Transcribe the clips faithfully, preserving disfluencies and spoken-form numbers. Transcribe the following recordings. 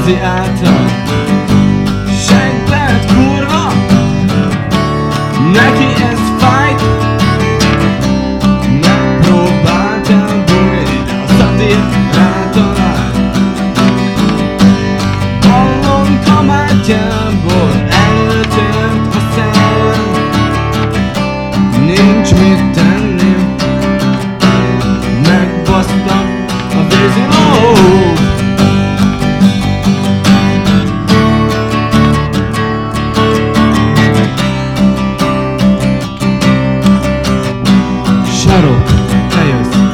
Rozi által seglet kurva, neki ez fájt. Megpróbáltál bújni, de a szatír rátalált. Ballon kamátjából eltört a szem. Nincs mit tenni, megbasztak a vízilót. Sarok, te jössz.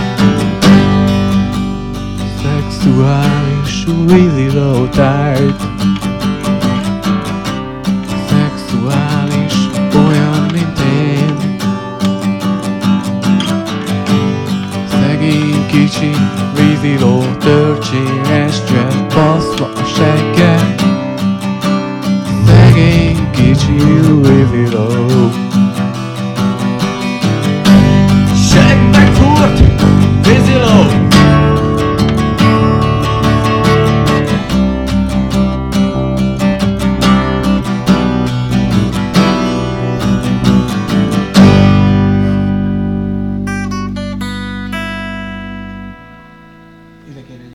Szexuális vízilótárt. Szexuális, olyan, mint én. Szegény kicsi víziló, törcsénes csend, baszva a seggem. Szegény kicsi víziló.